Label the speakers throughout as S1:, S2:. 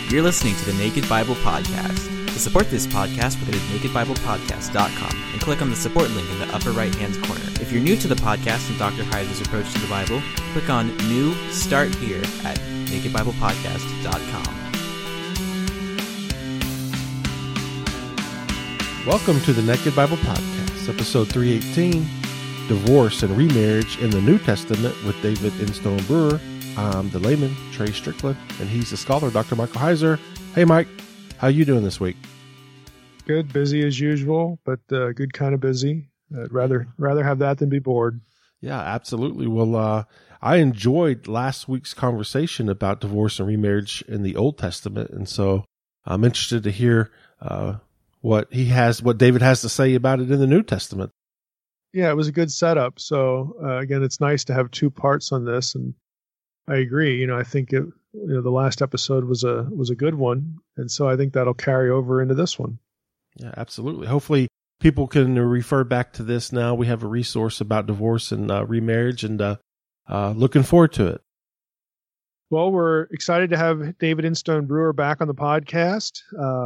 S1: You're listening to the Naked Bible Podcast. To support this podcast, visit nakedbiblepodcast.com and click on the support link in the upper right-hand corner. If you're new to the podcast and Dr. Heiser's approach to the Bible, click on New Start Here at nakedbiblepodcast.com.
S2: Welcome to the Naked Bible Podcast, episode 318, Divorce and Remarriage in the New Testament with David Instone Brewer. I'm the layman, Trey Strickland, and he's the scholar, Dr. Michael Heiser. Hey, Mike, how you doing this week?
S3: Good, busy as usual, but good kind of busy. I'd rather have that than be bored.
S2: Yeah, absolutely. Well, I enjoyed last week's conversation about divorce and remarriage in the Old Testament, and so I'm interested to hear what David has to say about it in the New Testament.
S3: Yeah, it was a good setup. So again, it's nice to have two parts on this, and I agree. I think the last episode was a good one, and so I think that'll carry over into this one.
S2: Yeah, absolutely. Hopefully, people can refer back to this now. We have a resource about divorce and remarriage, and looking forward to it.
S3: Well, we're excited to have David Instone Brewer back on the podcast.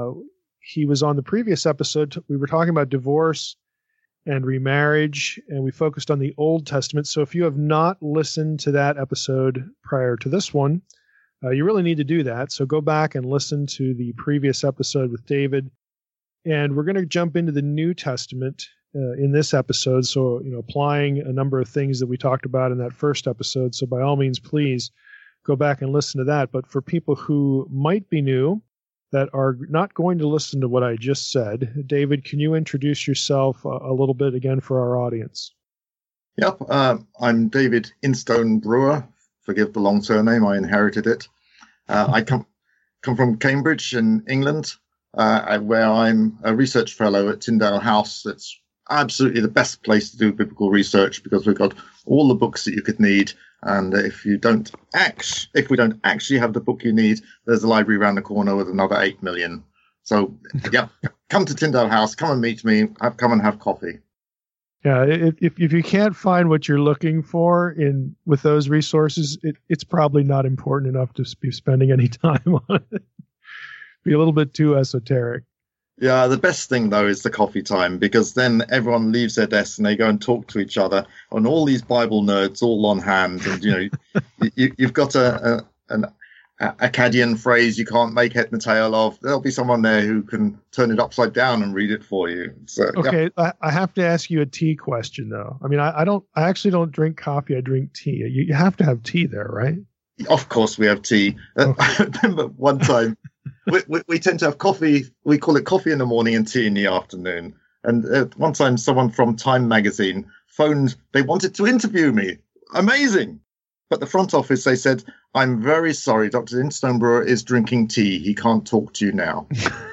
S3: He was on the previous episode. We were talking about divorce and remarriage, and we focused on the Old Testament. So if you have not listened to that episode prior to this one, you really need to do that. So go back and listen to the previous episode with David. And we're going to jump into the New Testament in this episode. So, applying a number of things that we talked about in that first episode. So by all means, please go back and listen to that. But for people who might be new, that are not going to listen to what I just said, David, can you introduce yourself a little bit again for our audience?
S4: Yep, I'm David Instone Brewer. Forgive the long surname, I inherited it. I come from Cambridge in England, where I'm a research fellow at Tyndale House. It's absolutely the best place to do biblical research because we've got all the books that you could need. And if we don't actually have the book you need, there's a library around the corner with another 8 million. So, yeah, come to Tyndale House, come and meet me, come and have coffee.
S3: Yeah, if you can't find what you're looking for with those resources, it's probably not important enough to be spending any time on it. Be a little bit too esoteric.
S4: Yeah, the best thing, though, is the coffee time, because then everyone leaves their desks and they go and talk to each other, and all these Bible nerds all on hand. And, you've got an Akkadian phrase you can't make head and tail of. There'll be someone there who can turn it upside down and read it for you. So,
S3: okay,
S4: yeah.
S3: I have to ask you a tea question, though. I mean, I actually don't drink coffee. I drink tea. You have to have tea there, right?
S4: Of course we have tea. Okay. I remember one time... We tend to have coffee. We call it coffee in the morning and tea in the afternoon. And one time, someone from Time magazine phoned. They wanted to interview me. Amazing. But the front office, they said, "I'm very sorry, Dr. Instone Brewer is drinking tea. He can't talk to you now."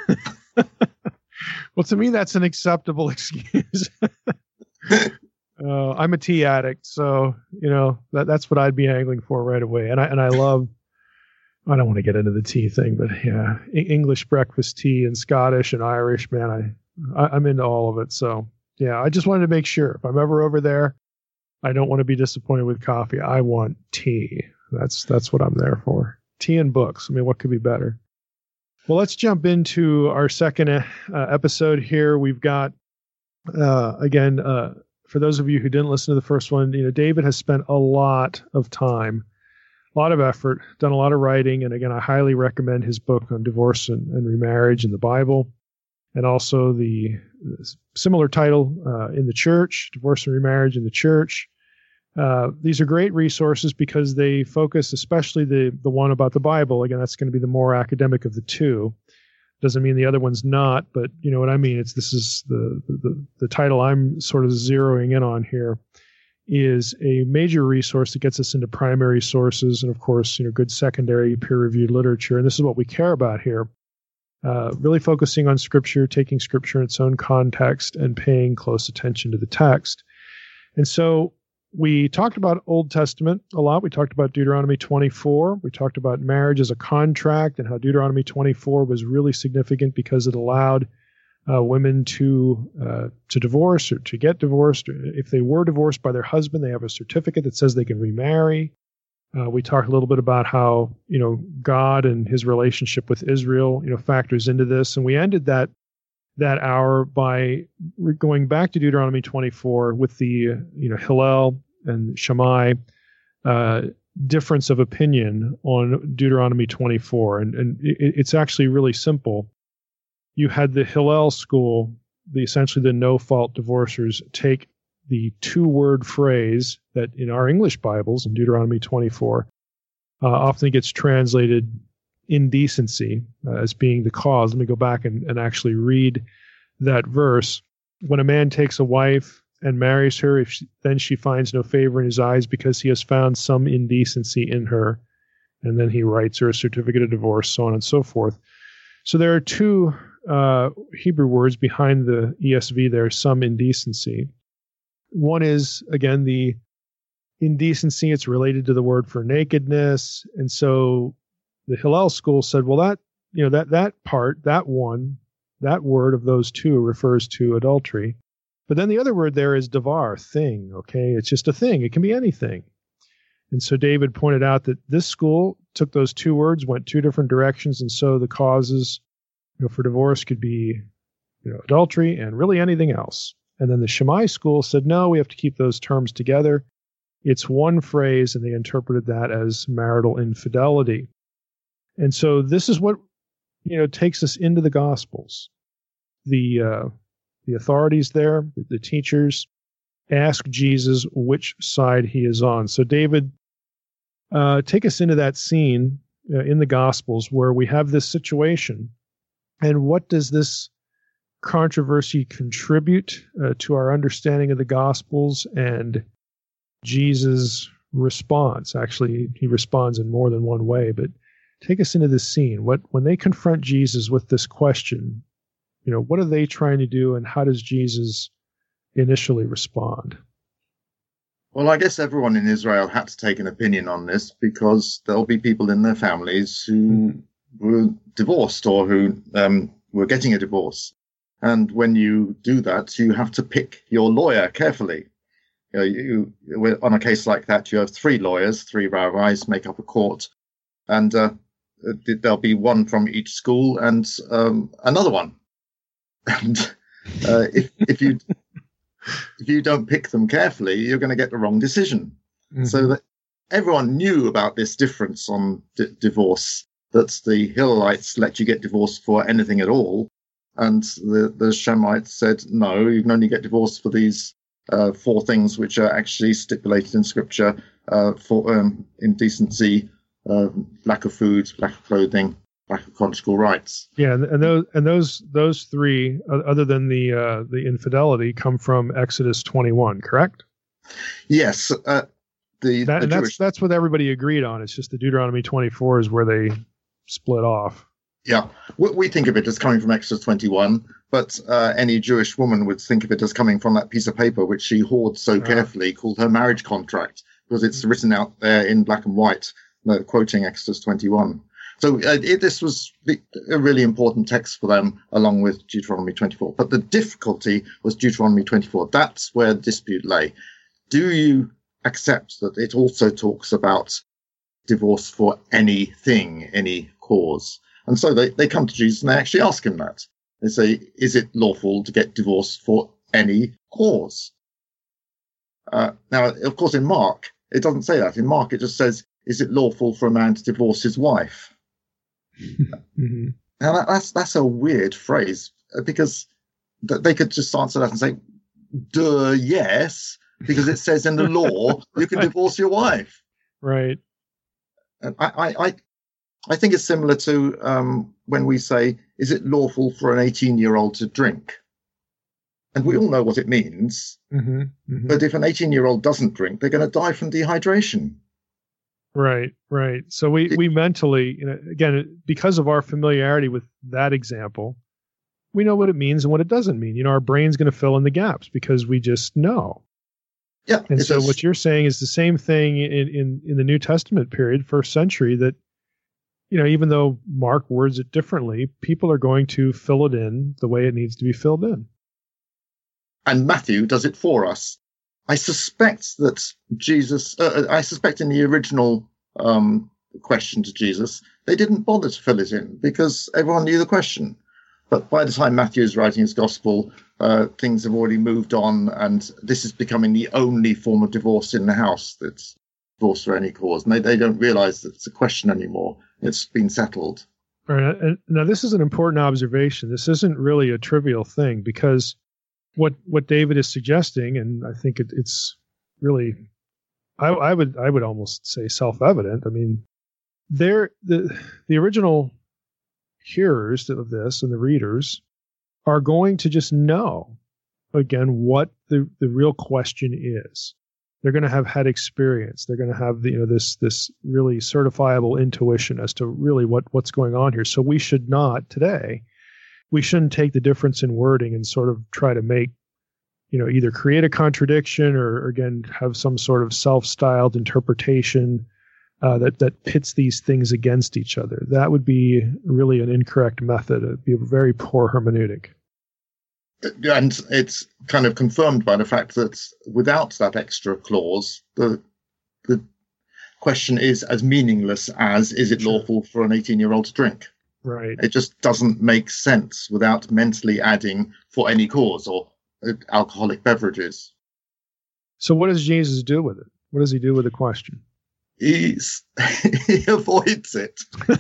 S3: Well, to me, that's an acceptable excuse. I'm a tea addict, so that's what I'd be angling for right away. And I love. I don't want to get into the tea thing, but yeah, English breakfast tea and Scottish and Irish, man, I'm into all of it. So yeah, I just wanted to make sure if I'm ever over there, I don't want to be disappointed with coffee. I want tea. That's what I'm there for. Tea and books. I mean, what could be better? Well, let's jump into our second episode here. We've got, again, for those of you who didn't listen to the first one, David has spent a lot of time, a lot of effort, done a lot of writing. And again, I highly recommend his book on divorce and remarriage in the Bible, and also the similar title in the church, Divorce and Remarriage in the Church. These are great resources because they focus, especially the one about the Bible. Again, that's going to be the more academic of the two. Doesn't mean the other one's not, but you know what I mean. This is the title I'm sort of zeroing in on here. Is a major resource that gets us into primary sources and, of course, good secondary peer-reviewed literature. And this is what we care about here. Really focusing on Scripture, taking Scripture in its own context, and paying close attention to the text. And so we talked about Old Testament a lot. We talked about Deuteronomy 24. We talked about marriage as a contract and how Deuteronomy 24 was really significant because it allowed women to divorce or to get divorced. If they were divorced by their husband, they have a certificate that says they can remarry. We talked a little bit about how, God and his relationship with Israel, factors into this. And we ended that hour by going back to Deuteronomy 24 with the, Hillel and Shammai difference of opinion on Deuteronomy 24. And it's actually really simple. You had the Hillel school, essentially the no-fault divorcers, take the two-word phrase that in our English Bibles, in Deuteronomy 24, often gets translated indecency as being the cause. Let me go back and actually read that verse. When a man takes a wife and marries her, then she finds no favor in his eyes because he has found some indecency in her. And then he writes her a certificate of divorce, so on and so forth. So there are two Hebrew words behind the ESV there, some indecency. One is, again, the indecency. It's related to the word for nakedness. And so the Hillel school said, well, that part, that word of those two refers to adultery. But then the other word there is davar, thing, okay? It's just a thing. It can be anything. And so David pointed out that this school took those two words, went two different directions, and so the causes, for divorce could be, adultery and really anything else. And then the Shammai school said, no, we have to keep those terms together. It's one phrase, and they interpreted that as marital infidelity. And so this is what, takes us into the Gospels. The authorities there, the teachers, ask Jesus which side he is on. So David, take us into that scene in the Gospels where we have this situation. And what does this controversy contribute to our understanding of the Gospels and Jesus' response? Actually, he responds in more than one way, but take us into this scene. When they confront Jesus with this question, what are they trying to do, and how does Jesus initially respond?
S4: Well, I guess everyone in Israel had to take an opinion on this because there'll be people in their families who were divorced or who were getting a divorce. And when you do that, you have to pick your lawyer carefully. On a case like that, you have three lawyers, three rabbis make up a court, and there'll be one from each school and another one. And if you don't pick them carefully, you're going to get the wrong decision. Mm-hmm. So that everyone knew about this difference on divorce, that the Hillelites let you get divorced for anything at all. And the Shemmites said, no, you can only get divorced for these four things which are actually stipulated in Scripture for indecency, lack of food, lack of clothing, lack of conjugal rights.
S3: Yeah, and those three, other than the infidelity, come from Exodus 21, correct?
S4: Yes.
S3: That's what everybody agreed on. It's just the Deuteronomy 24 is where they split off.
S4: Yeah, we think of it as coming from Exodus 21, but any Jewish woman would think of it as coming from that piece of paper which she hoards so carefully, called her marriage contract, because it's written out there in black and white, quoting Exodus 21. So this was a really important text for them, along with Deuteronomy 24. But the difficulty was Deuteronomy 24. That's where the dispute lay. Do you accept that it also talks about divorce for anything, any cause? And so they come to Jesus and they actually ask him that. They say, is it lawful to get divorced for any cause? Now, of course, in Mark, it doesn't say that. In Mark, it just says, is it lawful for a man to divorce his wife? Mm-hmm. Now, that's a weird phrase, because they could just answer that and say, duh, yes, because it says in the law you can divorce your wife.
S3: Right.
S4: And I think it's similar to when we say, is it lawful for an 18-year-old to drink? And we all know what it means. Mm-hmm, mm-hmm. But if an 18-year-old doesn't drink, they're going to die from dehydration.
S3: Right. So we mentally, again, because of our familiarity with that example, we know what it means and what it doesn't mean. Our brain's going to fill in the gaps because we just know.
S4: Yeah.
S3: And so what you're saying is the same thing in the New Testament period, first century, that, even though Mark words it differently, people are going to fill it in the way it needs to be filled in.
S4: And Matthew does it for us. I suspect that I suspect in the original question to Jesus, they didn't bother to fill it in because everyone knew the question. But by the time Matthew is writing his gospel, things have already moved on, and this is becoming the only form of divorce in the house that's divorce for any cause. And they don't realize that it's a question anymore. It's been settled.
S3: All right. And now, this is an important observation. This isn't really a trivial thing, because what David is suggesting, and I think it's really, I would almost say self-evident. I mean, the original hearers of this and the readers are going to just know, again, what the real question is. They're going to have had experience. They're going to have this really certifiable intuition as to really what's going on here. So we should not today. We shouldn't take the difference in wording and sort of try to make, either create a contradiction or again have some sort of self-styled interpretation that pits these things against each other. That would be really an incorrect method. It'd be a very poor hermeneutic.
S4: And it's kind of confirmed by the fact that without that extra clause, the question is as meaningless as, is it lawful for an 18-year-old to drink?
S3: Right.
S4: It just doesn't make sense without mentally adding for any cause or alcoholic beverages.
S3: So what does Jesus do with it? What does he do with the question?
S4: He avoids it.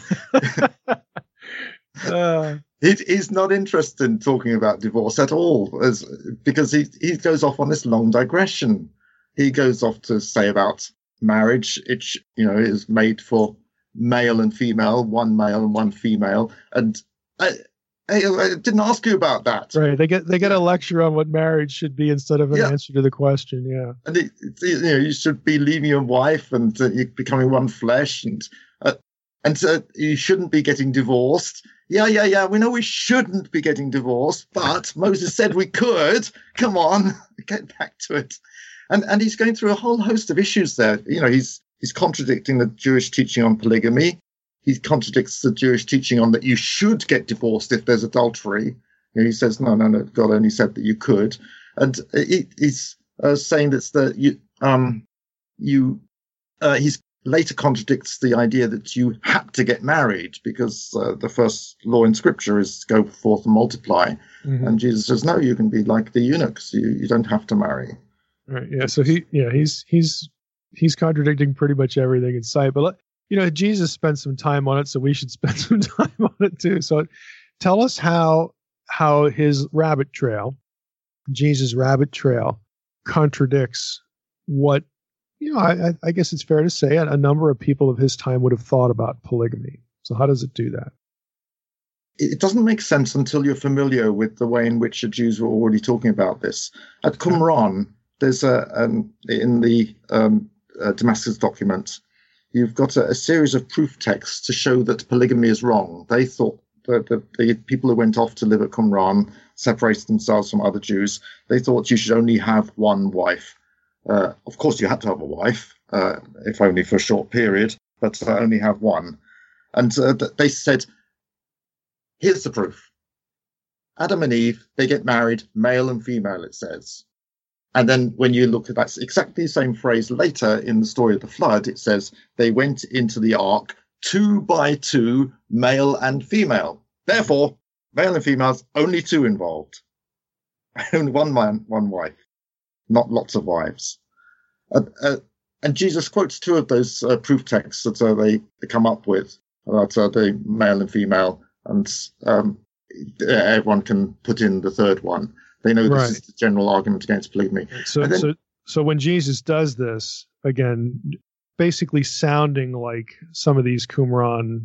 S4: He's not interested in talking about divorce at all, because he goes off on this long digression. He goes off to say about marriage. It is made for male and female, one male and one female. And I didn't ask you about that.
S3: Right. They get a lecture on what marriage should be instead of an answer to the question. Yeah.
S4: And you should be leaving your wife and you're becoming one flesh, and you shouldn't be getting divorced. Yeah. We know we shouldn't be getting divorced, but Moses said we could. Come on, get back to it. And he's going through a whole host of issues there. He's contradicting the Jewish teaching on polygamy. He contradicts the Jewish teaching on that you should get divorced if there's adultery. He says, no, God only said that you could. And he's saying that he's later contradicts the idea that you had to get married because the first law in Scripture is go forth and multiply. Mm-hmm. And Jesus says, no, you can be like the eunuchs. You don't have to marry.
S3: Right. Yeah. So he's contradicting pretty much everything in sight. But Jesus spent some time on it, so we should spend some time on it too. So tell us how his rabbit trail, Jesus' rabbit trail, contradicts what, I guess it's fair to say a number of people of his time would have thought about polygamy. So how does it do that?
S4: It doesn't make sense until you're familiar with the way in which the Jews were already talking about this. At Qumran, there's in the Damascus document, you've got a series of proof texts to show that polygamy is wrong. They thought that the people who went off to live at Qumran separated themselves from other Jews. They thought you should only have one wife. Of course, you had to have a wife, if only for a short period, but only have one. And they said, here's the proof. Adam and Eve, they get married, male and female, it says. And then when you look at that exactly the same phrase later in the story of the flood, it says they went into the ark 2 by 2, male and female. Therefore, male and females, only 2 involved. Only one man, one wife, not lots of wives. And Jesus quotes 2 of those proof texts that they come up with about the male and female, and everyone can put in the third one. They know this is the general argument against polygamy.
S3: So when Jesus does this, again, basically sounding like some of these Qumran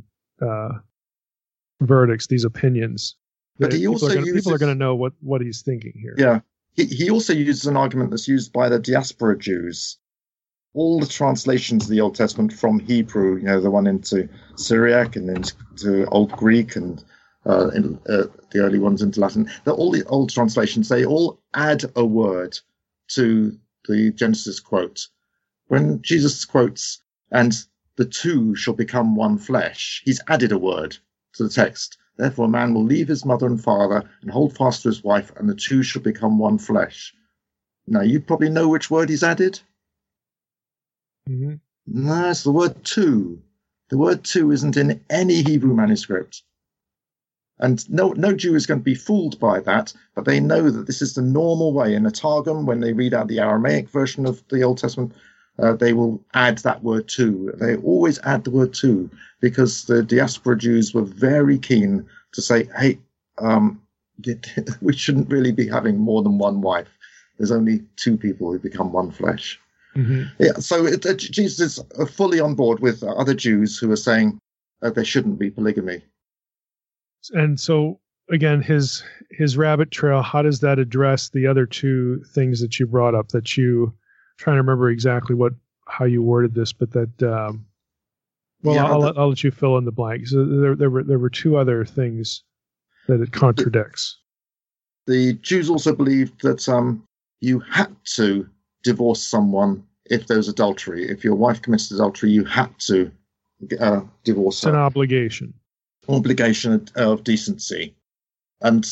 S3: verdicts, these opinions,
S4: but people are
S3: going to know what he's thinking here.
S4: Yeah. He also uses an argument that's used by the diaspora Jews. All the translations of the Old Testament from Hebrew, the one into Syriac and into Old Greek and the early ones into Latin, all the old translations, they all add a word to the Genesis quote. When Jesus quotes, and the 2 shall become one flesh, he's added a word to the text. Therefore, a man will leave his mother and father and hold fast to his wife, and the 2 shall become one flesh. Now, you probably know which word he's added.
S3: Mm-hmm.
S4: No, it's the word two. The word two isn't in any Hebrew manuscript. And no Jew is going to be fooled by that, but they know that this is the normal way. In the Targum, when they read out the Aramaic version of the Old Testament, they will add that word two. They always add the word two because the diaspora Jews were very keen to say, hey, we shouldn't really be having more than one wife. There's only two people who become one flesh. Mm-hmm. Yeah, so Jesus is fully on board with other Jews who are saying there shouldn't be polygamy.
S3: And so, again, his rabbit trail, how does that address the other two things that you brought up that you, I'm trying to remember exactly how you worded this, but that, I'll let you fill in the blank. So there were two other things that it contradicts.
S4: The Jews also believed that you had to divorce someone if there was adultery. If your wife commits adultery, you had to divorce her.
S3: It's an obligation.
S4: Obligation of decency. And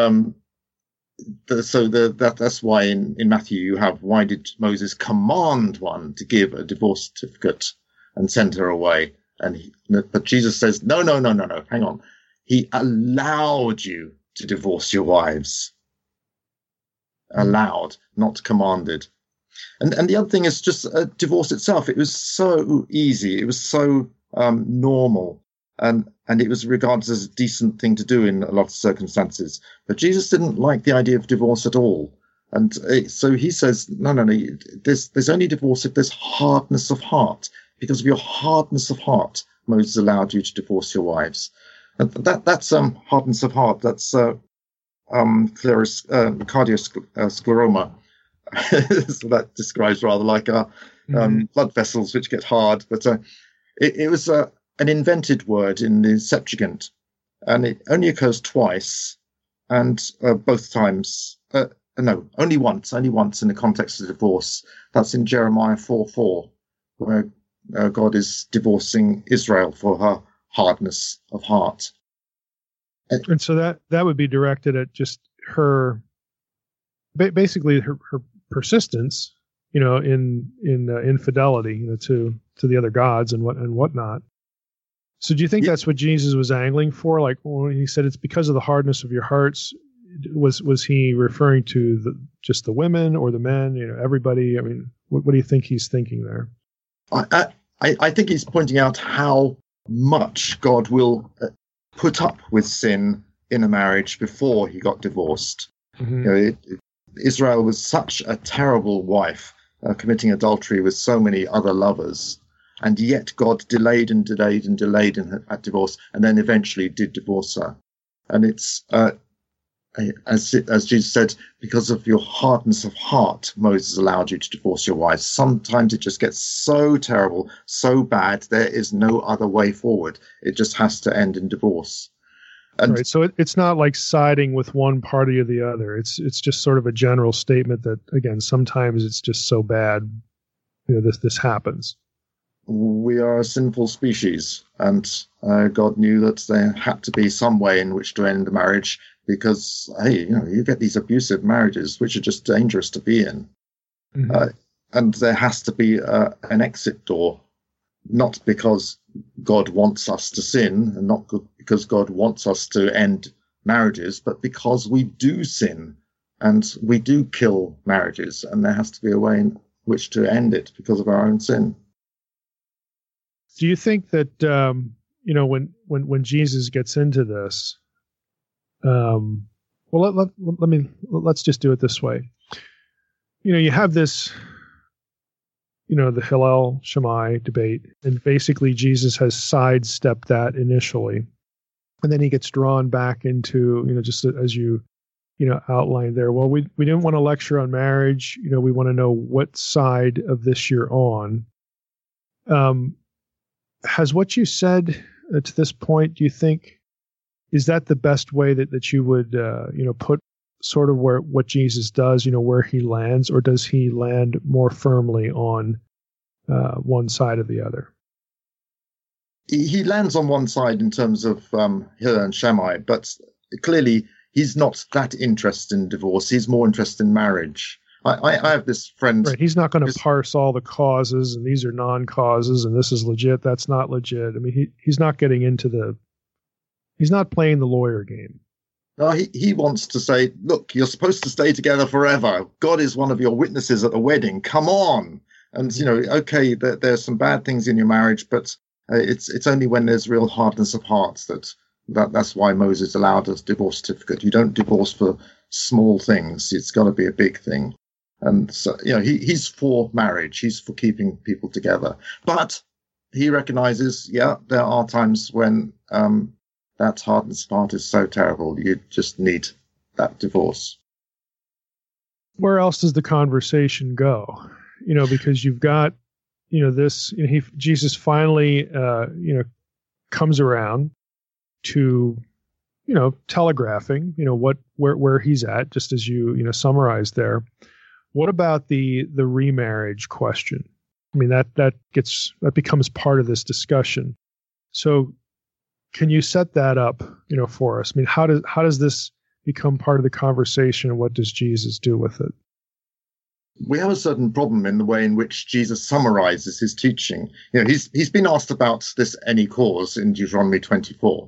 S4: that's why in Matthew you have, why did Moses command one to give a divorce certificate and send her away? But Jesus says, no, hang on. He allowed you to divorce your wives. Allowed, not commanded. And the other thing is just divorce itself. It was so easy. It was so normal. And it was regarded as a decent thing to do in a lot of circumstances. But Jesus didn't like the idea of divorce at all. And so he says, no, there's only divorce if there's hardness of heart. Because of your hardness of heart, Moses allowed you to divorce your wives. And that's hardness of heart. That's cardioscleroma. So that describes rather like blood vessels which get hard. But it was an invented word in the Septuagint, and it only occurs twice, and both times, only once in the context of divorce. That's in Jeremiah 4:4, where God is divorcing Israel for her hardness of heart.
S3: And so that would be directed at just her, basically her persistence, in infidelity, to the other gods and whatnot. So do you think that's what Jesus was angling for? Like when he said it's because of the hardness of your hearts, was he referring to just the women or the men? Everybody. I mean, what do you think he's thinking there?
S4: I think he's pointing out how much God will put up with sin in a marriage before he got divorced. Mm-hmm. Israel was such a terrible wife, committing adultery with so many other lovers. And yet God delayed and delayed and delayed at divorce, and then eventually did divorce her. And it's, as Jesus said, because of your hardness of heart, Moses allowed you to divorce your wives. Sometimes it just gets so terrible, so bad, there is no other way forward. It just has to end in divorce.
S3: Right. So it's not like siding with one party or the other. It's just sort of a general statement that, again, sometimes it's just so bad, this happens.
S4: We are a sinful species, and God knew that there had to be some way in which to end the marriage, because, hey, you get these abusive marriages, which are just dangerous to be in. Mm-hmm. And there has to be an exit door, not because God wants us to sin, and not because God wants us to end marriages, but because we do sin, and we do kill marriages, and there has to be a way in which to end it because of our own sin.
S3: Do you think that when Jesus gets into this, let's just do it this way. You have this, the Hillel Shammai debate, and basically Jesus has sidestepped that initially, and then he gets drawn back into, just as you outlined there. Well, we didn't want to lecture on marriage. We want to know what side of this you're on. Has what you said to this point, do you think, is that the best way that you would, put sort of what Jesus does, where he lands, or does he land more firmly on one side or the other?
S4: He lands on one side in terms of Hillel and Shammai, but clearly he's not that interested in divorce. He's more interested in marriage. I have this friend.
S3: Right. He's not going to parse all the causes and these are non-causes and this is legit. That's not legit. I mean, he's not getting into he's not playing the lawyer game.
S4: No, he wants to say, look, you're supposed to stay together forever. God is one of your witnesses at the wedding. Come on. And, okay, there's some bad things in your marriage, but it's only when there's real hardness of heart that's why Moses allowed a divorce certificate. You don't divorce for small things. It's got to be a big thing. And so, he's for marriage. He's for keeping people together. But he recognizes, there are times when that hardness of heart is so terrible. You just need that divorce.
S3: Where else does the conversation go? Because you've got, this, Jesus finally, comes around to, telegraphing, where he's at, just as you, summarized there. What about the remarriage question? I mean, that becomes part of this discussion. So can you set that up, for us? I mean, how does this become part of the conversation, and what does Jesus do with it?
S4: We have a certain problem in the way in which Jesus summarizes his teaching. He's been asked about this any cause in Deuteronomy 24.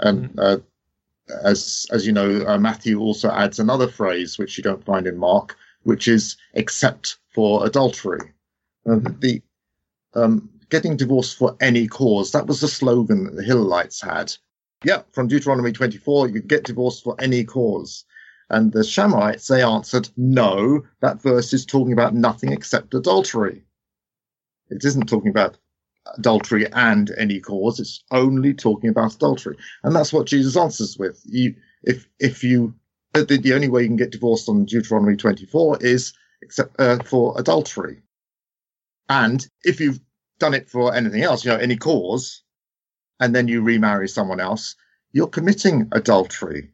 S4: As you know, Matthew also adds another phrase which you don't find in Mark, which is except for adultery. Getting divorced for any cause, that was the slogan that the Hillelites had. From Deuteronomy 24, you get divorced for any cause. And the Shammaites, they answered, no, that verse is talking about nothing except adultery. It isn't talking about adultery and any cause. It's only talking about adultery. And that's what Jesus answers with. The only way you can get divorced on Deuteronomy 24 is except for adultery. And if you've done it for anything else, any cause, and then you remarry someone else, you're committing adultery.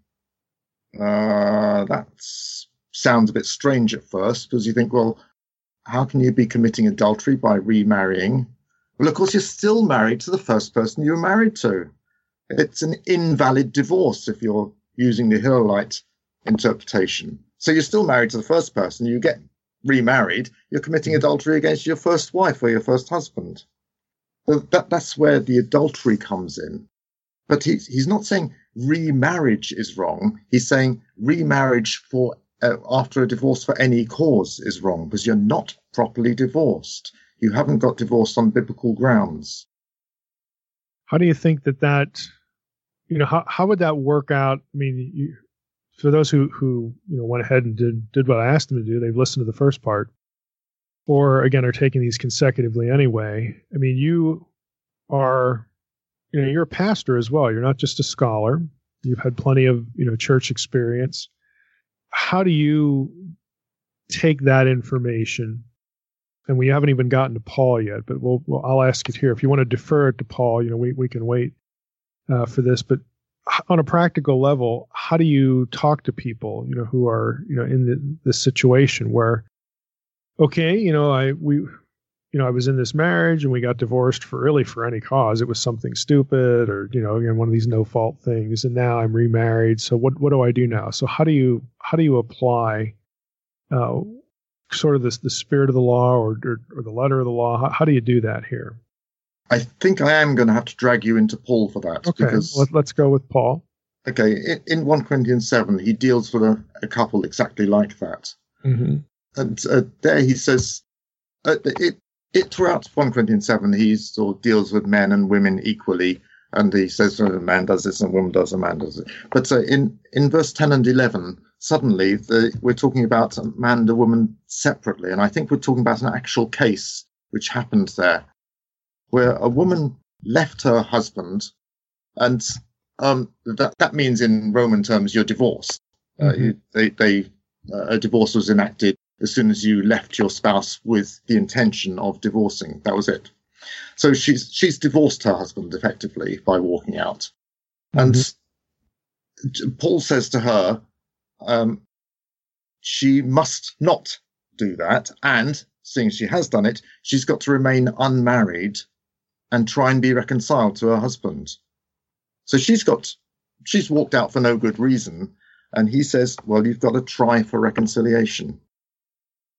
S4: That sounds a bit strange at first, because you think, well, how can you be committing adultery by remarrying? Well, of course, you're still married to the first person you were married to. It's an invalid divorce if you're using the Hillelite interpretation. So you're still married to the first person. You get remarried, you're committing adultery against your first wife or your first husband. That's where the adultery comes in. But he's not saying remarriage is wrong. He's saying remarriage for after a divorce for any cause is wrong, because you're not properly divorced. You haven't got divorced on biblical grounds.
S3: How do you think that how would that work out? I mean, for those who went ahead and did what I asked them to do, they've listened to the first part, or again are taking these consecutively anyway. I mean, you are, you're a pastor as well. You're not just a scholar. You've had plenty of church experience. How do you take that information? And we haven't even gotten to Paul yet, but I'll ask it here. If you want to defer it to Paul, we can wait for this. But on a practical level, how do you talk to people, who are, in this situation where, okay, I was in this marriage and we got divorced for any cause. It was something stupid or, again, one of these no fault things. And now I'm remarried. So what do I do now? So how do you apply, sort of the spirit of the law or the letter of the law? How do you do that here?
S4: I think I am going to have to drag you into Paul for that.
S3: Okay, because, let's go with Paul.
S4: Okay, in 1 Corinthians 7, he deals with a couple exactly like that.
S3: Mm-hmm.
S4: And there he says, throughout 1 Corinthians 7, he sort of deals with men and women equally. And he says, a man does this and a woman does, a man does it. But in verse 10 and 11, suddenly we're talking about a man and a woman separately. And I think we're talking about an actual case which happened there, where a woman left her husband, and that means in Roman terms you're divorced. Mm-hmm. A divorce was enacted as soon as you left your spouse with the intention of divorcing. That was it. So she's divorced her husband effectively by walking out. Mm-hmm. And Paul says to her, she must not do that, and seeing she has done it, she's got to remain unmarried and try and be reconciled to her husband. So she's walked out for no good reason. And he says, well, you've got to try for reconciliation.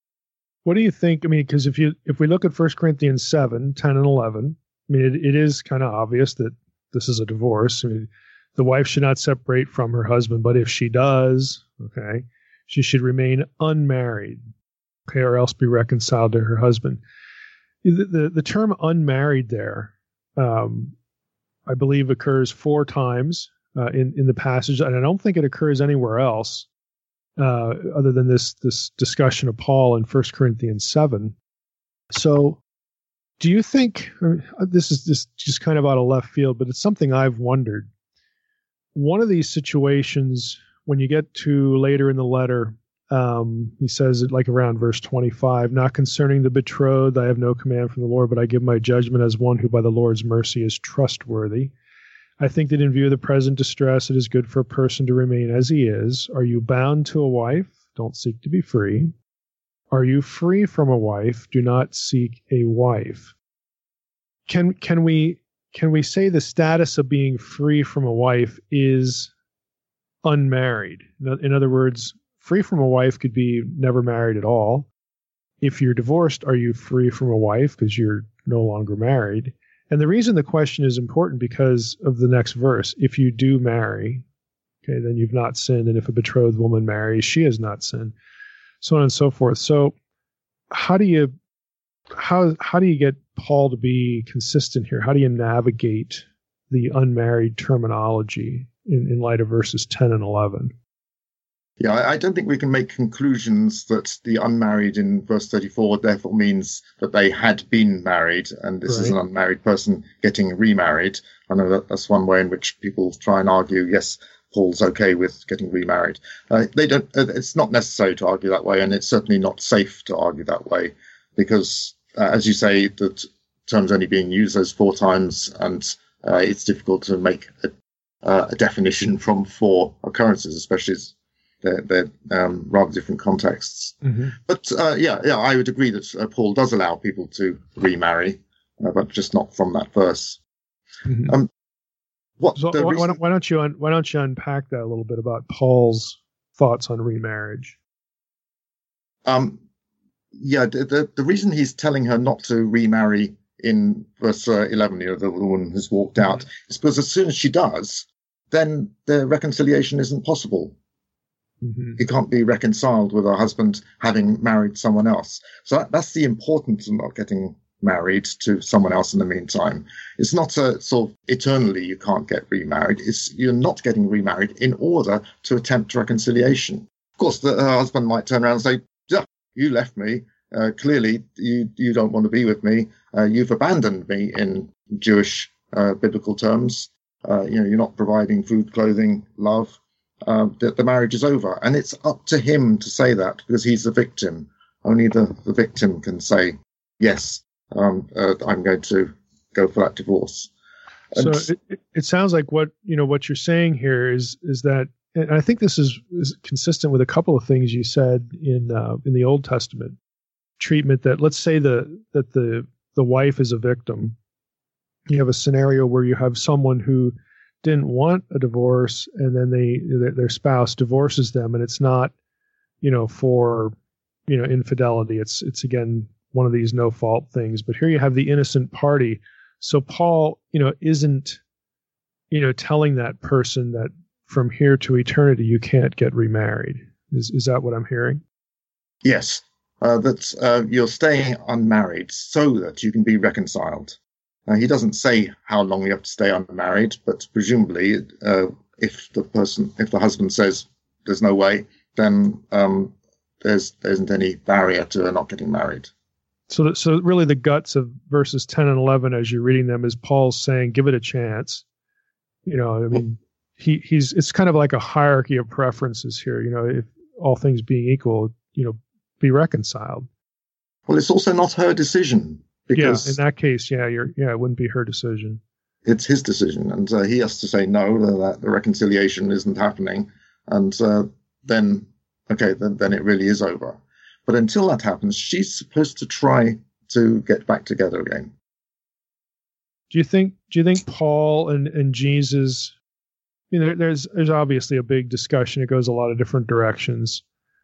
S3: what do you think? I mean, because if we look at 1 Corinthians 7, 10 and 11, I mean, it is kind of obvious that this is a divorce. I mean, the wife should not separate from her husband, but if she does, okay, she should remain unmarried, okay, or else be reconciled to her husband. The term unmarried there, I believe, occurs 4 times in the passage, and I don't think it occurs anywhere else other than this discussion of Paul in 1 Corinthians 7. So do you think, I mean, this is just kind of out of left field, but it's something I've wondered. One of these situations, when you get to later in the letter, he says it like around verse 25, not concerning the betrothed, I have no command from the Lord, but I give my judgment as one who by the Lord's mercy is trustworthy. I think that in view of the present distress, it is good for a person to remain as he is. Are you bound to a wife? Don't seek to be free. Are you free from a wife? Do not seek a wife. Can we say the status of being free from a wife is unmarried? In other words, free from a wife could be never married at all. If you're divorced, are you free from a wife because you're no longer married? And the reason the question is important because of the next verse. If you do marry, okay, then you've not sinned. And if a betrothed woman marries, she has not sinned. So on and so forth. So how do you get Paul to be consistent here? How do you navigate the unmarried terminology in light of verses 10 and 11?
S4: Yeah, I don't think we can make conclusions that the unmarried in verse 34 therefore means that they had been married, and this is an unmarried person getting remarried. I know that's one way in which people try and argue, yes, Paul's okay with getting remarried. They don't. It's not necessary to argue that way, and it's certainly not safe to argue that way, because, as you say, the term's only being used those 4 times, and it's difficult to make a definition from 4 occurrences, especially as they're rather different contexts. Mm-hmm. But yeah, I would agree that Paul does allow people to remarry, but just not from that verse. Mm-hmm. Why
S3: don't you unpack that a little bit about Paul's thoughts on remarriage?
S4: Yeah, the reason he's telling her not to remarry in verse 11, the woman who's walked out, is because as soon as she does, then the reconciliation isn't possible. Mm-hmm. He can't be reconciled with her husband having married someone else. So that's the importance of not getting married to someone else in the meantime. It's not a sort of eternally you can't get remarried. It's you're not getting remarried in order to attempt reconciliation. Of course, her husband might turn around and say, yeah, you left me. Clearly, you don't want to be with me. You've abandoned me in Jewish biblical terms. You're not providing food, clothing, love. The marriage is over. And it's up to him to say that because he's the victim. Only the victim can say, yes, I'm going to go for that divorce. And
S3: so it sounds like what you're saying here is that, and I think this is consistent with a couple of things you said in the Old Testament treatment, that let's say that the wife is a victim. You have a scenario where you have someone who didn't want a divorce, and then their spouse divorces them, and it's not, for, infidelity. It's again one of these no fault things. But here you have the innocent party. So Paul, isn't, telling that person that from here to eternity you can't get remarried. Is that what I'm hearing?
S4: Yes, that you're staying unmarried so that you can be reconciled. He doesn't say how long you have to stay unmarried, but presumably, if the husband says there's no way, then there isn't any barrier to not getting married.
S3: So really, the guts of verses 10 and 11, as you're reading them, is Paul's saying, "Give it a chance." It's kind of like a hierarchy of preferences here. If all things being equal, be reconciled.
S4: Well, it's also not her decision. Because
S3: in that case, it wouldn't be her decision.
S4: It's his decision, and he has to say no, that the reconciliation isn't happening, and then it really is over. But until that happens, she's supposed to try to get back together again.
S3: Do you think Paul and Jesus? There's obviously a big discussion. It goes a lot of different directions.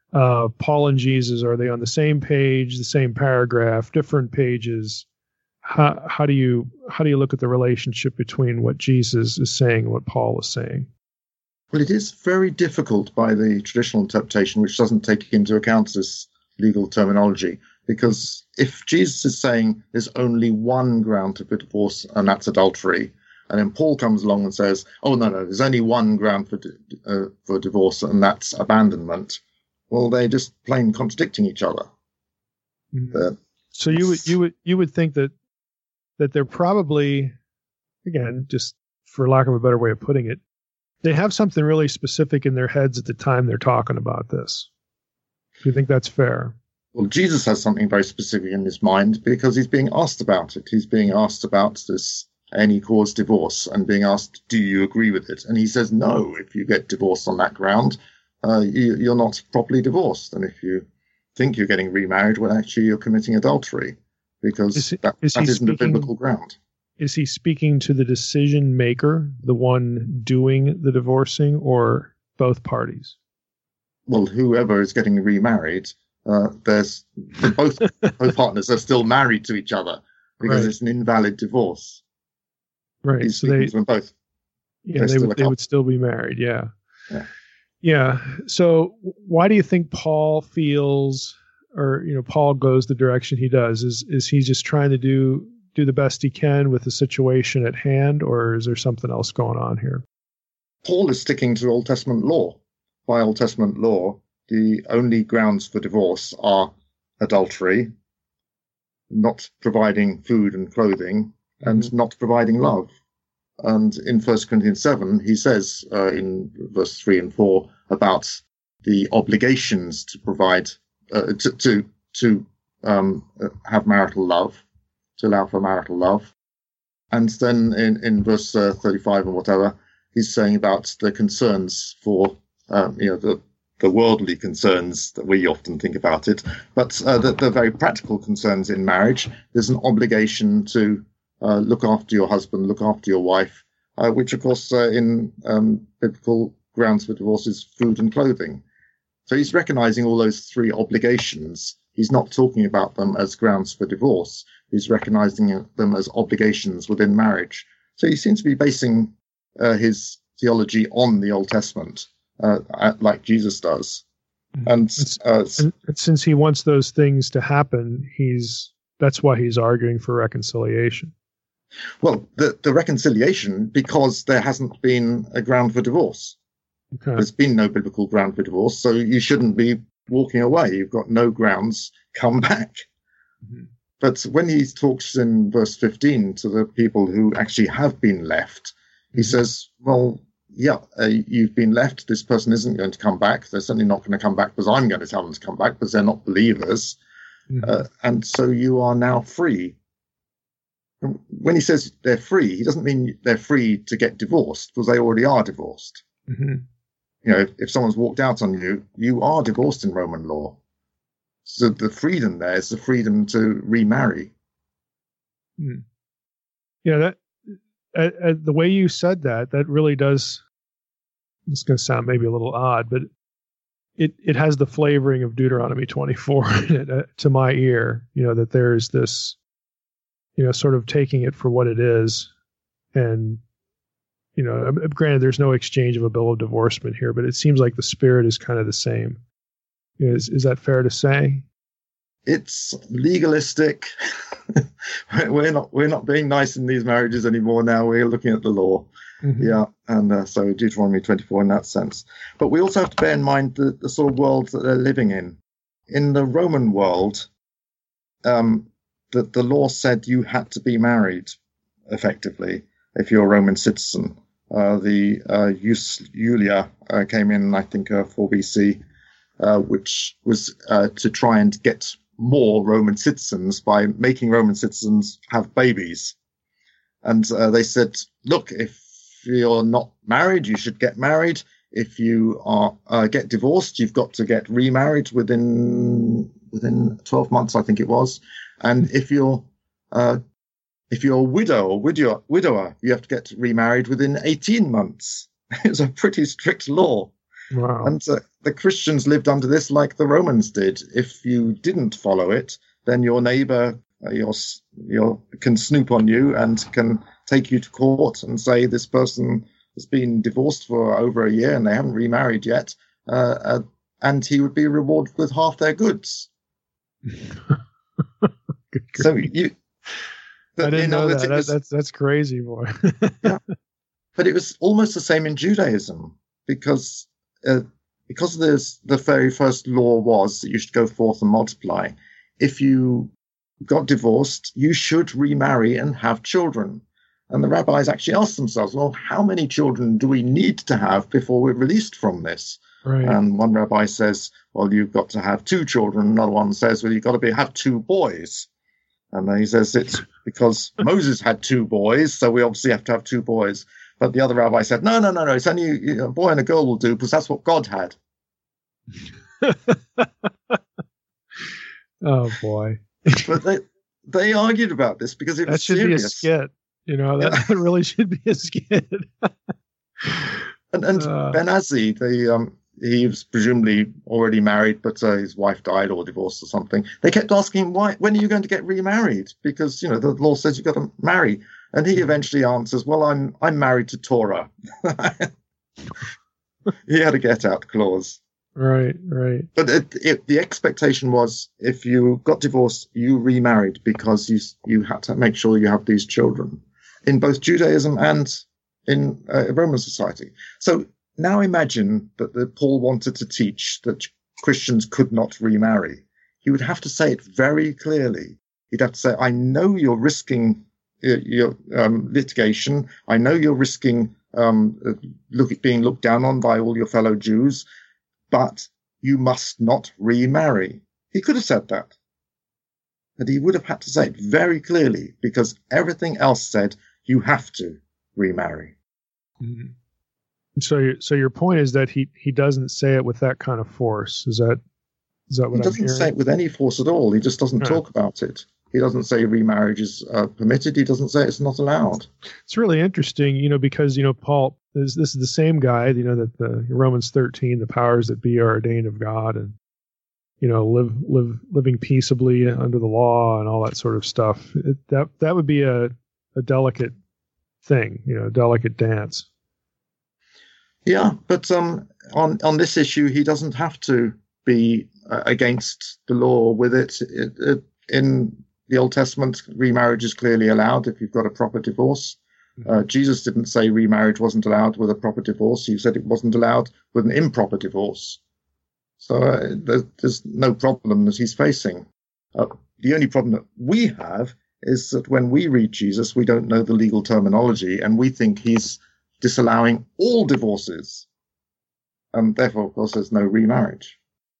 S3: Paul and Jesus, are they on the same page, the same paragraph, different pages? How do you look at the relationship between what Jesus is saying and what Paul is saying?
S4: Well, it is very difficult by the traditional interpretation, which doesn't take into account this legal terminology, because if Jesus is saying there's only one ground for divorce, and that's adultery, and then Paul comes along and says, oh, no, there's only one ground for divorce, and that's abandonment, well, they're just plain contradicting each other.
S3: Mm-hmm. So you would think that they're probably, again, just for lack of a better way of putting it, they have something really specific in their heads at the time they're talking about this. Do you think that's fair?
S4: Well, Jesus has something very specific in his mind because he's being asked about it. He's being asked about this any cause divorce and being asked, do you agree with it? And he says, no, if you get divorced on that ground, you're not properly divorced. And if you think you're getting remarried, well, actually, you're committing adultery because that isn't a biblical ground.
S3: Is he speaking to the decision maker, the one doing the divorcing, or both parties?
S4: Well, whoever is getting remarried, both partners are still married to each other because it's an invalid divorce.
S3: Right.
S4: He's
S3: so
S4: speaking to them both.
S3: Yeah, they would still be married. Yeah. Yeah. So why do you think Paul feels, or Paul goes the direction he does? Is he just trying to do the best he can with the situation at hand, or is there something else going on here?
S4: Paul is sticking to Old Testament law. By Old Testament law, the only grounds for divorce are adultery, not providing food and clothing, and not providing love. And in 1 Corinthians 7, he says in verse 3 and 4 about the obligations to provide, to have marital love, to allow for marital love. And then in verse 35 and whatever, he's saying about the concerns for, the worldly concerns that we often think about it, but the very practical concerns in marriage. There's an obligation to look after your husband, look after your wife, which, of course, in biblical grounds for divorce is food and clothing. So he's recognizing all those three obligations. He's not talking about them as grounds for divorce. He's recognizing them as obligations within marriage. So he seems to be basing his theology on the Old Testament, like Jesus does. And
S3: since he wants those things to happen, that's why he's arguing for reconciliation.
S4: Well, the reconciliation, because there hasn't been a ground for divorce. Okay. There's been no biblical ground for divorce, so you shouldn't be walking away. You've got no grounds, come back. Mm-hmm. But when he talks in verse 15 to the people who actually have been left, he says, well, you've been left. This person isn't going to come back. They're certainly not going to come back because I'm going to tell them to come back because they're not believers. Mm-hmm. And so you are now free. When he says they're free, he doesn't mean they're free to get divorced because they already are divorced. Mm-hmm. If someone's walked out on you, you are divorced in Roman law. So the freedom there is the freedom to remarry.
S3: Mm. Yeah, that the way you said that really does. It's going to sound maybe a little odd, but it has the flavoring of Deuteronomy 24 to my ear. That there's this, sort of taking it for what it is, and granted, there's no exchange of a bill of divorcement here, but it seems like the spirit is kind of the same. Is that fair to say?
S4: It's legalistic. We're not being nice in these marriages anymore now. We're looking at the law. Mm-hmm. Yeah, and so Deuteronomy 24 in that sense. But we also have to bear in mind the sort of world that they're living in. In the Roman world, the law said you had to be married, effectively, if you're a Roman citizen. The Jus Julia came in, I think, 4 BC, which was to try and get more Roman citizens by making Roman citizens have babies. And they said, look, if you're not married, you should get married. If you get divorced, you've got to get remarried within 12 months, I think it was. And if you're a widow or widower, you have to get remarried within 18 months. It's a pretty strict law.
S3: Wow.
S4: And the Christians lived under this like the Romans did. If you didn't follow it, then your neighbor can snoop on you and can take you to court and say this person has been divorced for over a year and they haven't remarried yet, and he would be rewarded with half their goods. So
S3: I didn't know that. That's crazy, boy.
S4: Yeah. But it was almost the same in Judaism, because there's the very first law was that you should go forth and multiply. If you got divorced, you should remarry and have children. And the rabbis actually asked themselves, well, how many children do we need to have before we're released from this?
S3: Right.
S4: And one rabbi says, well, you've got to have 2 children. Another one says, well, you've got to have 2 boys. And then he says it's because Moses had 2 boys, so we obviously have to have 2 boys. But the other rabbi said, no, it's only a boy and a girl will do, because that's what God had.
S3: Oh, boy.
S4: But they argued about this because it was serious.
S3: Be a skit. That really should be a skit.
S4: And Ben Azzi, he was presumably already married, but his wife died or divorced or something. They kept asking him, when are you going to get remarried? Because, the law says you've got to marry. And he eventually answers, well, I'm married to Torah. He had a get-out clause.
S3: Right.
S4: But the expectation was, if you got divorced, you remarried because you had to make sure you have these children in both Judaism and in Roman society. So now imagine that Paul wanted to teach that Christians could not remarry. He would have to say it very clearly. He'd have to say, I know you're risking your litigation. I know you're risking being looked down on by all your fellow Jews, but you must not remarry. He could have said that. But he would have had to say it very clearly, because everything else said you have to remarry.
S3: Mm-hmm. So your point is that he doesn't say it with that kind of force. Is that what I'm hearing?
S4: He doesn't say it with any force at all. He just doesn't talk about it. He doesn't say remarriage is permitted. He doesn't say it's not allowed. It's
S3: really interesting, because, Paul, this is the same guy, that the Romans 13, the powers that be are ordained of God, and, living peaceably under the law and all that sort of stuff. That would be a delicate thing, a delicate dance.
S4: Yeah, but on this issue, he doesn't have to be against the law with it. In the Old Testament, remarriage is clearly allowed if you've got a proper divorce. Jesus didn't say remarriage wasn't allowed with a proper divorce. He said it wasn't allowed with an improper divorce. So there's no problem that he's facing. The only problem that we have is that when we read Jesus, we don't know the legal terminology, and we think he's disallowing all divorces. And therefore, of course, there's no remarriage.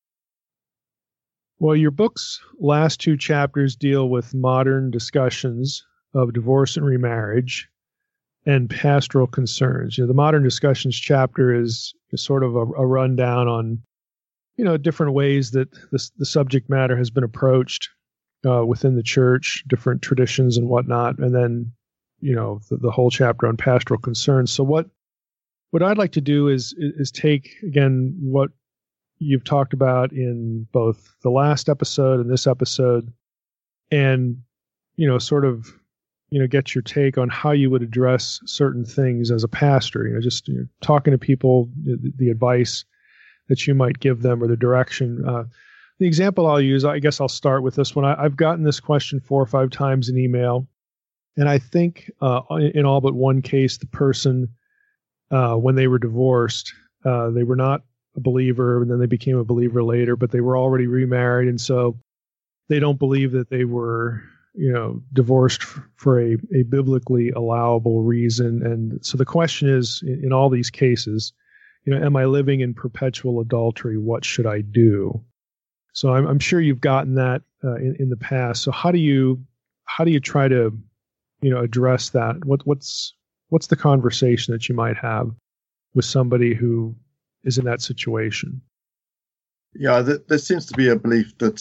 S3: Well, your book's last 2 chapters deal with modern discussions of divorce and remarriage and pastoral concerns. The modern discussions chapter is sort of a rundown on, different ways that the subject matter has been approached within the church, different traditions and whatnot, and then, the whole chapter on pastoral concerns. So what I'd like to do is take, again, what you've talked about in both the last episode and this episode, and, sort of, get your take on how you would address certain things as a pastor, just talking to people, the advice that you might give them or the direction. The example I'll use, I guess I'll start with this one. I've gotten this question 4 or 5 times in email, and I think in all but one case, the person, when they were divorced, they were not a believer, and then they became a believer later, but they were already remarried, and so they don't believe that they were, divorced for a biblically allowable reason. And so the question is, in all these cases, am I living in perpetual adultery? What should I do? So I'm sure you've gotten that in the past. So how do you try to, address that? What's the conversation that you might have with somebody who is in that situation?
S4: Yeah, there seems to be a belief that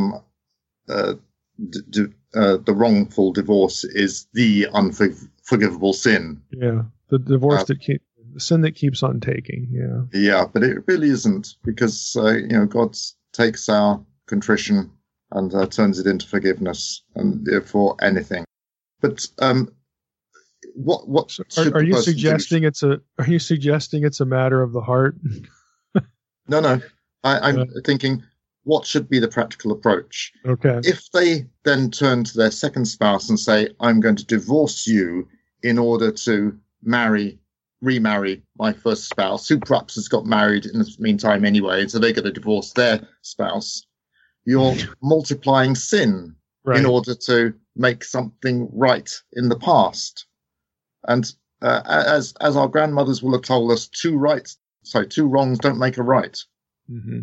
S4: the wrongful divorce is the unforgivable sin.
S3: Yeah, the divorce that The sin that keeps on taking. Yeah.
S4: Yeah, but it really isn't, because God takes our contrition and turns it into forgiveness, and for anything. But what
S3: are you suggesting it's a matter of the heart?
S4: No. I'm thinking, what should be the practical approach?
S3: Okay.
S4: If they then turn to their second spouse and say, I'm going to divorce you in order to remarry my first spouse, who perhaps has got married in the meantime anyway, and so they're going to divorce their spouse, you're multiplying sin in order to make something right in the past. And as our grandmothers will have told us, two wrongs don't make a right.
S3: Mm-hmm.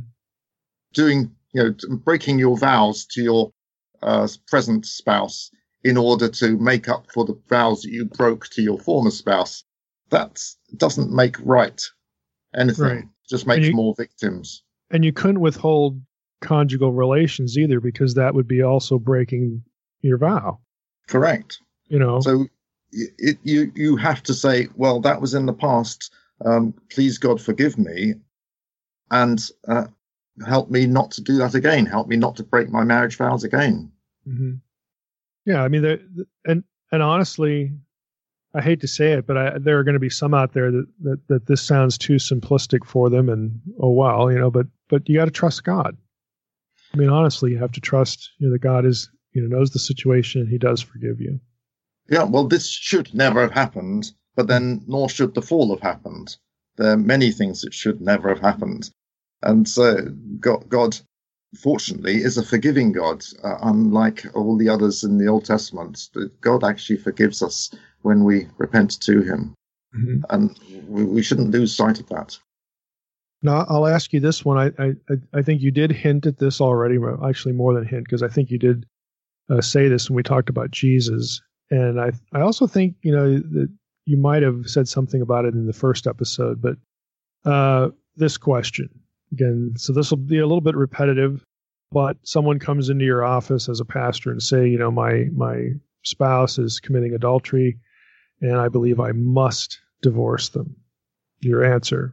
S4: Breaking your vows to your present spouse in order to make up for the vows that you broke to your former spouse, that doesn't make right anything.
S3: Right.
S4: Just makes more victims.
S3: And you couldn't withhold conjugal relations either, because that would be also breaking your vow.
S4: Correct. So you have to say, well, that was in the past. Please, God, forgive me, and help me not to do that again. Help me not to break my marriage vows again.
S3: Mm-hmm. Yeah, I mean, and honestly, I hate to say it, but there are going to be some out there that this sounds too simplistic for them, and but you got to trust God. I mean, honestly, you have to trust that God knows the situation, and He does forgive you.
S4: Yeah, well, this should never have happened, but then nor should the fall have happened. There are many things that should never have happened. And so God, fortunately, is a forgiving God, unlike all the others in the Old Testament. God actually forgives us when we repent to Him. Mm-hmm. And we shouldn't lose sight of that.
S3: Now, I'll ask you this one. I think you did hint at this already, actually more than hint, because I think you did say this when we talked about Jesus. And I also think, that you might have said something about it in the first episode, but this question, again, so this will be a little bit repetitive, but someone comes into your office as a pastor and say, my spouse is committing adultery, and I believe I must divorce them. Your answer?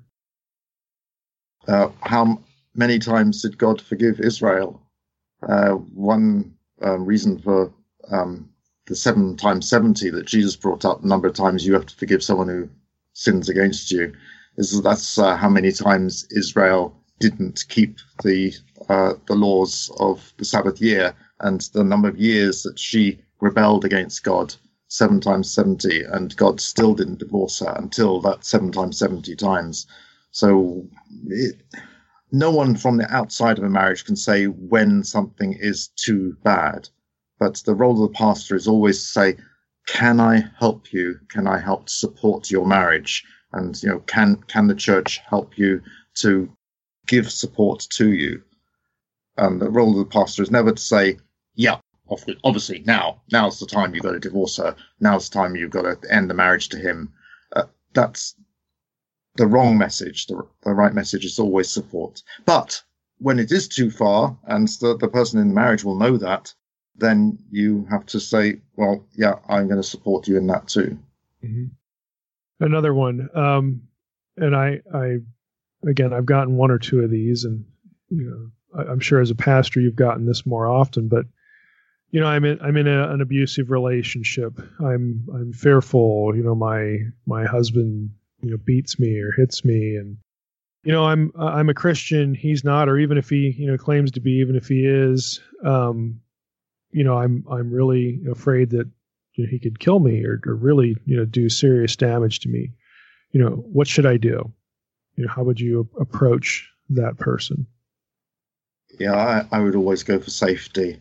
S4: How many times did God forgive Israel? One reason for the 7 times 70 that Jesus brought up, the number of times you have to forgive someone who sins against you, that's how many times Israel didn't keep the laws of the Sabbath year, and the number of years that she rebelled against God, 7 times 70, and God still didn't divorce her until that 7 times 70 times. So no one from the outside of a marriage can say when something is too bad. But the role of the pastor is always to say, can I help you? Can I help support your marriage? And, can the church help you to give support to you? And the role of the pastor is never to say, yeah, obviously now's the time you've got to divorce her. Now's the time you've got to end the marriage to him. That's the wrong message. The right message is always support. But when it is too far, and the person in the marriage will know that, then you have to say, well, yeah, I'm going to support you in that too.
S3: Mm-hmm. Another one. And I've gotten one or two of these, and, I'm sure as a pastor, you've gotten this more often, but, I'm in an abusive relationship. I'm fearful, my husband, beats me or hits me, and, I'm a Christian, he's not, or even if he, claims to be, even if he is, I'm really afraid that he could kill me or really do serious damage to me. What should I do? How would you approach that person?
S4: Yeah, I would always go for safety.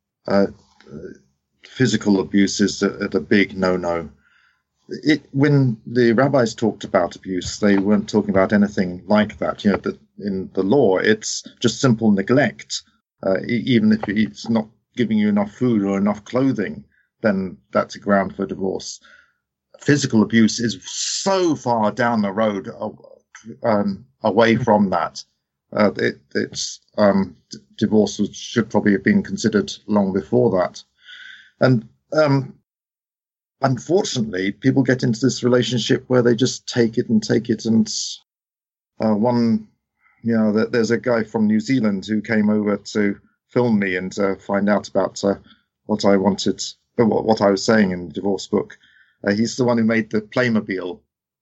S4: Physical abuse is a big no-no. When the rabbis talked about abuse, they weren't talking about anything like that. In the law, it's just simple neglect. Even if it's not giving you enough food or enough clothing, then that's a ground for divorce. Physical abuse is so far down the road away from that. Divorce should probably have been considered long before that. And unfortunately, people get into this relationship where they just take it. And there's a guy from New Zealand who came over to film me and find out about what I wanted, what I was saying in the divorce book. He's the one who made the Playmobil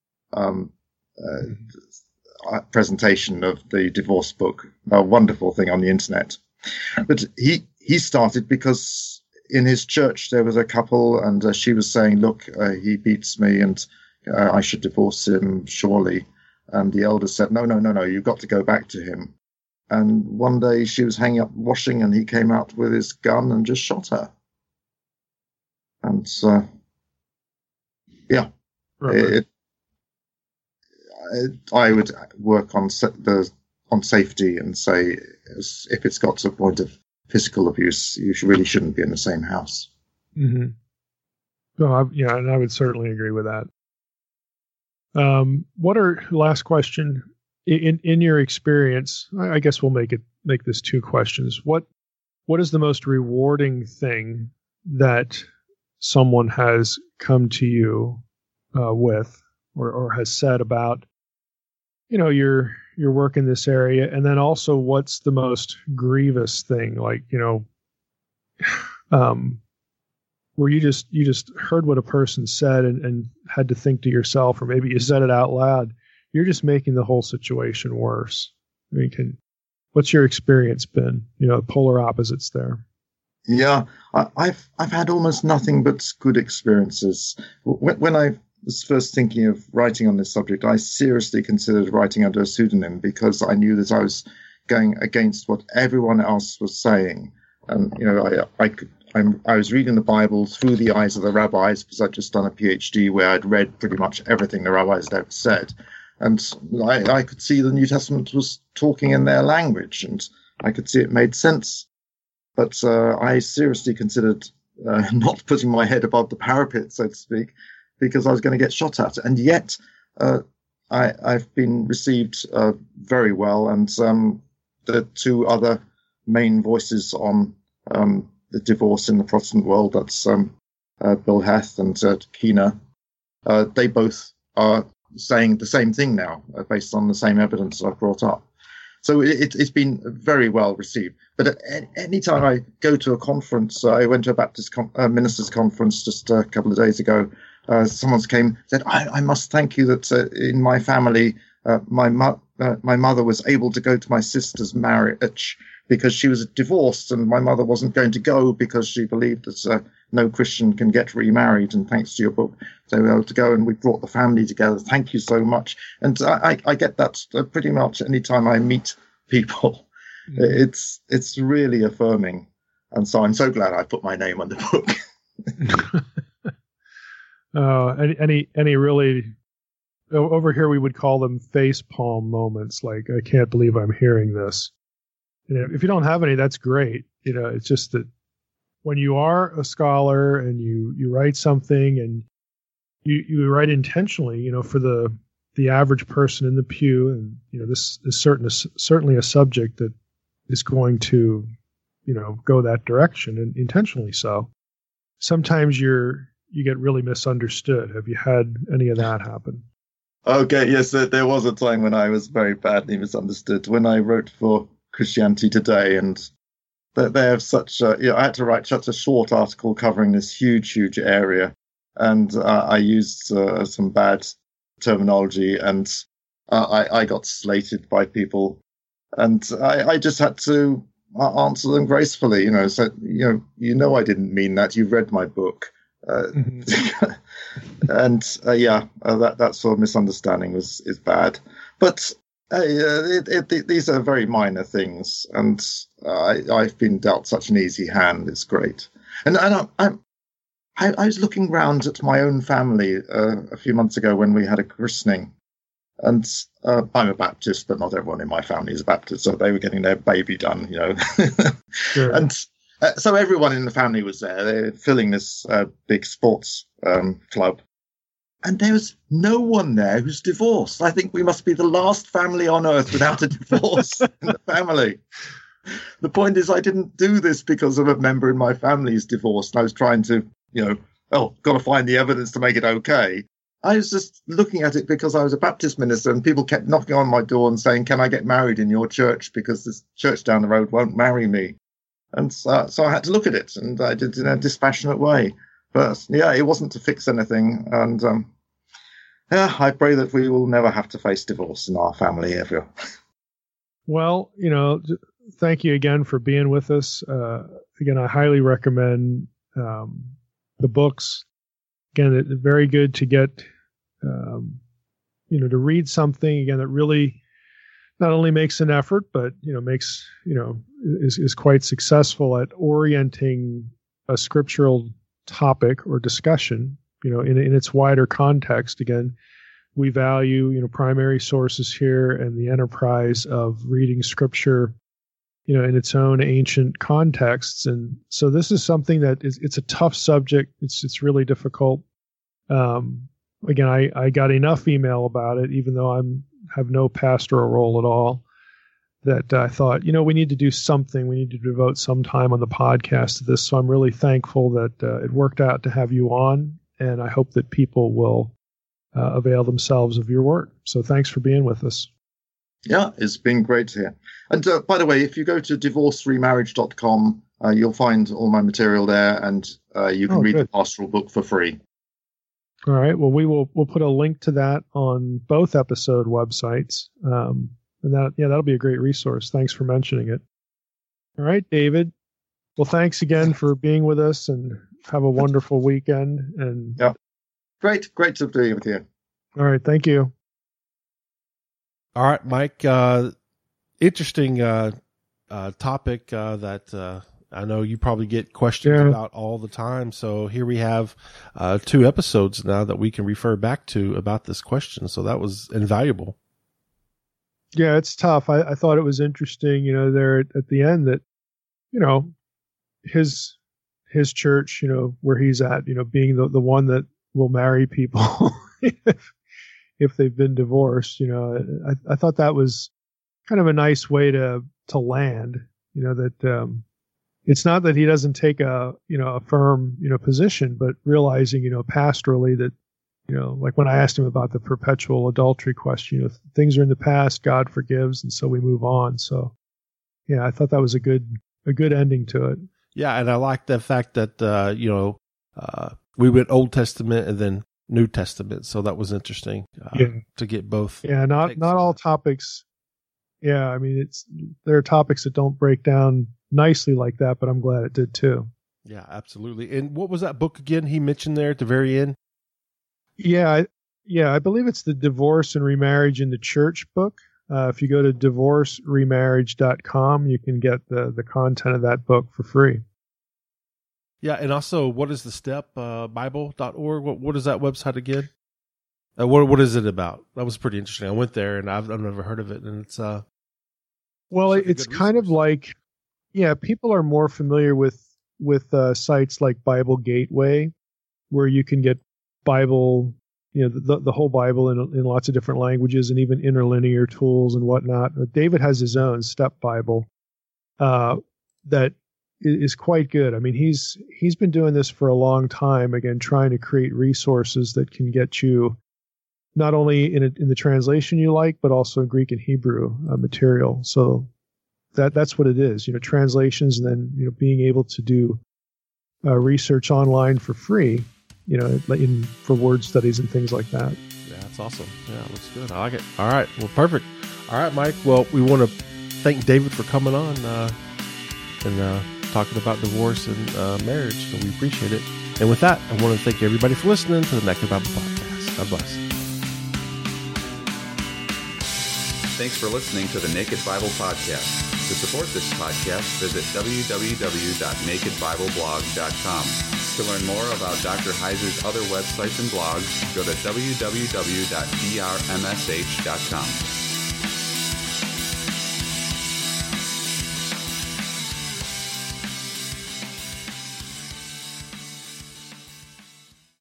S4: presentation of the divorce book, a wonderful thing on the internet. But he started because in his church there was a couple, and she was saying, look, he beats me and I should divorce him, surely. And the elder said, no, you've got to go back to him. And one day she was hanging up washing and he came out with his gun and just shot her. And right. I would work on safety and say, if it's got to the point of physical abuse, you really shouldn't be in the same house.
S3: Mm-hmm. No, and I would certainly agree with that. Last question, in your experience, I guess we'll make this 2 questions. What is the most rewarding thing that someone has come to you with or has said about, your work in this area? And then also, what's the most grievous thing, like, where you just heard what a person said and had to think to yourself, or maybe you said it out loud, you're just making the whole situation worse. I mean, what's your experience been? Polar opposites there.
S4: Yeah, I've had almost nothing but good experiences. When I was first thinking of writing on this subject, I seriously considered writing under a pseudonym because I knew that I was going against what everyone else was saying. And I was reading the Bible through the eyes of the rabbis because I'd just done a PhD where I'd read pretty much everything the rabbis had ever said. And I could see the New Testament was talking in their language, and I could see it made sense. But I seriously considered not putting my head above the parapet, so to speak, because I was going to get shot at. And yet I've been received very well. And the 2 other main voices on the divorce in the Protestant world, that's Bill Heth and Keener, they both are saying the same thing now, based on the same evidence I've brought up. So it's been very well received. But at any time I go to a conference, I went to a Baptist ministers' conference just a couple of days ago. Someone came and said, I must thank you that in my family, my mother was able to go to my sister's marriage because she was divorced, and my mother wasn't going to go because she believed that no Christian can get remarried. And thanks to your book, they were able to go, and we brought the family together. Thank you so much. And I get that pretty much any time I meet people. Mm. It's really affirming. And so I'm so glad I put my name on the book.
S3: Any really, over here we would call them face palm moments, like, I can't believe I'm hearing this. If you don't have any, that's great. It's just that when you are a scholar and you write something and you write intentionally, for the average person in the pew, and this is certainly a subject that is going to go that direction, and intentionally so. Sometimes you get really misunderstood. Have you had any of that happen?
S4: Okay, yes, there was a time when I was very badly misunderstood when I wrote for Christianity Today, and they have such I had to write such a short article covering this huge area, and I used some bad terminology, and I got slated by people, and I just had to answer them gracefully, so I didn't mean that. You've read my book. And that sort of misunderstanding is bad, but these are very minor things, and I've been dealt such an easy hand. It's great. And I was looking round at my own family a few months ago when we had a christening, and I'm a Baptist, but not everyone in my family is a Baptist, so they were getting their baby done, Sure. And so everyone in the family was there. They're filling this big sports club. And there was no one there who's divorced. I think we must be the last family on earth without a divorce in the family. The point is, I didn't do this because of a member in my family is divorced. I was trying to, oh, got to find the evidence to make it okay. I was just looking at it because I was a Baptist minister and people kept knocking on my door and saying, can I get married in your church? Because this church down the road won't marry me. And so I had to look at it, and I did it in a dispassionate way. But yeah, it wasn't to fix anything. And yeah, I pray that we will never have to face divorce in our family ever.
S3: Well, thank you again for being with us. Again, I highly recommend the books. Again, it's very good to get, to read something again that really not only makes an effort, but is quite successful at orienting a scriptural topic or discussion, in its wider context. Again, we value, primary sources here and the enterprise of reading scripture, in its own ancient contexts. And so this is something that it's a tough subject. It's really difficult. Again, I got enough email about it, even though have no pastoral role at all, that I thought, we need to do something. We need to devote some time on the podcast to this. So I'm really thankful that it worked out to have you on, and I hope that people will avail themselves of your work. So thanks for being with us.
S4: Yeah, it's been great to hear. And by the way, if you go to divorceremarriage.com, you'll find all my material there, and you can read the pastoral book for free.
S3: All right. Well, we'll put a link to that on both episode websites. And that'll be a great resource. Thanks for mentioning it. All right, David. Well, thanks again for being with us, and have a wonderful weekend. And
S4: yeah, great to be with you.
S3: All right. Thank you.
S2: All right, Mike. Interesting topic that I know you probably get questions about all the time. So here we have 2 episodes now that we can refer back to about this question. So that was invaluable.
S3: Yeah, it's tough. I thought it was interesting, there at the end that, his church, where he's at, being the one that will marry people if they've been divorced. I thought that was kind of a nice way to land, that it's not that he doesn't take a firm, position, but realizing, pastorally that, like when I asked him about the perpetual adultery question, things are in the past, God forgives, and so we move on. So, yeah, I thought that was a good ending to it.
S2: Yeah, and I like the fact that we went Old Testament and then New Testament, so that was interesting to get both.
S3: Yeah, not all topics. Yeah, I mean, there are topics that don't break down nicely like that, but I'm glad it did too.
S2: Yeah, absolutely. And what was that book again he mentioned there at the very end?
S3: Yeah, I believe it's the Divorce and Remarriage in the Church book. If you go to divorceremarriage.com, you can get the content of that book for free.
S2: Yeah, and also, what is the step? Bible.org? What is that website again? What is it about? That was pretty interesting. I went there, and I've never heard of it, and it's
S3: well, it's kind of like, people are more familiar with sites like Bible Gateway, where you can get Bible, the whole Bible in lots of different languages, and even interlinear tools and whatnot. David has his own Step Bible that is quite good. I mean, he's been doing this for a long time, again, trying to create resources that can get you not only in the translation you like, but also in Greek and Hebrew material. So that's what it is, translations, and then, being able to do research online for free, for word studies and things like that.
S2: Yeah, that's awesome. Yeah, it looks good. I like it. All right. Well, perfect. All right, Mike. Well, we want to thank David for coming on and talking about divorce and marriage. So we appreciate it. And with that, I want to thank everybody for listening to the Naked Bible Podcast. God bless.
S5: Thanks for listening to the Naked Bible Podcast. To support this podcast, visit www.nakedbibleblog.com. To learn more about Dr. Heiser's other websites and blogs, go to www.drmsh.com.